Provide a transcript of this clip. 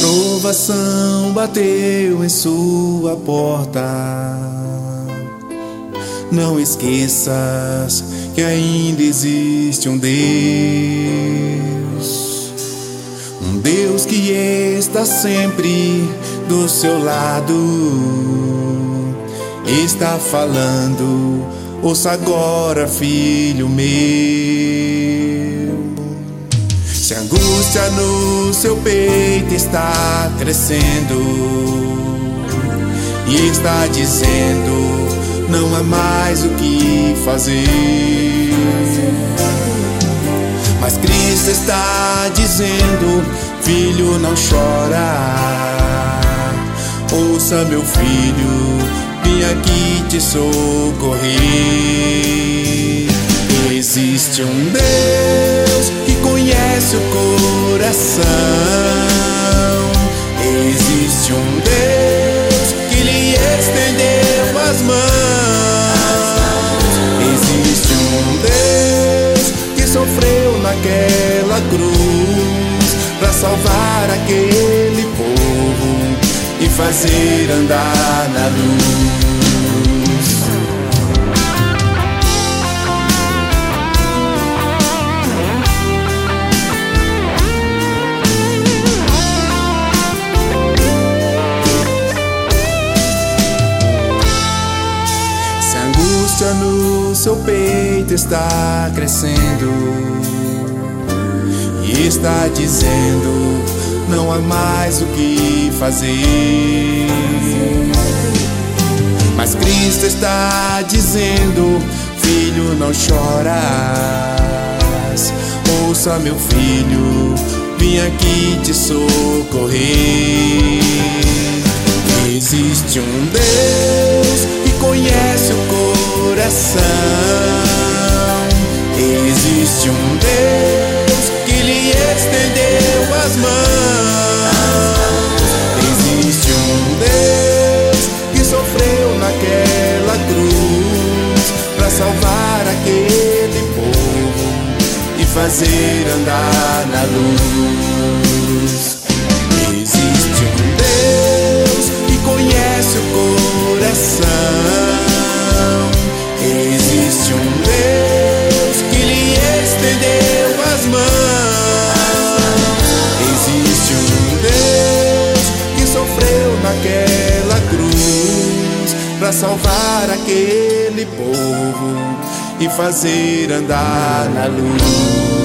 provação bateu em sua porta. Não esqueças que ainda existe um Deus que está sempre do seu lado. Está falando, ouça agora, filho meu. Se a angústia no seu peito está crescendo e está dizendo não há mais o que fazer, mas Cristo está dizendo: filho, não chora. Ouça, meu filho, vim aqui te socorrer. Existe um Deus que conhece o coração. Existe um Deus que lhe estendeu as mãos. Existe um Deus que sofreu naquela cruz para salvar aquele povo e fazer andar na luz. No seu peito está crescendo e está dizendo não há mais o que fazer, mas Cristo está dizendo: filho, não choras. Ouça, meu filho, vim aqui te socorrer. Existe um Deus que conhece o coração. Existe um Deus que lhe estendeu as mãos. Existe um Deus que sofreu naquela cruz para salvar aquele povo e fazer andar na luz. Existe um Deus que conhece o coração. Existe um Deus que lhe estendeu as mãos. Existe um Deus que sofreu naquela cruz para salvar aquele povo e fazer andar na luz.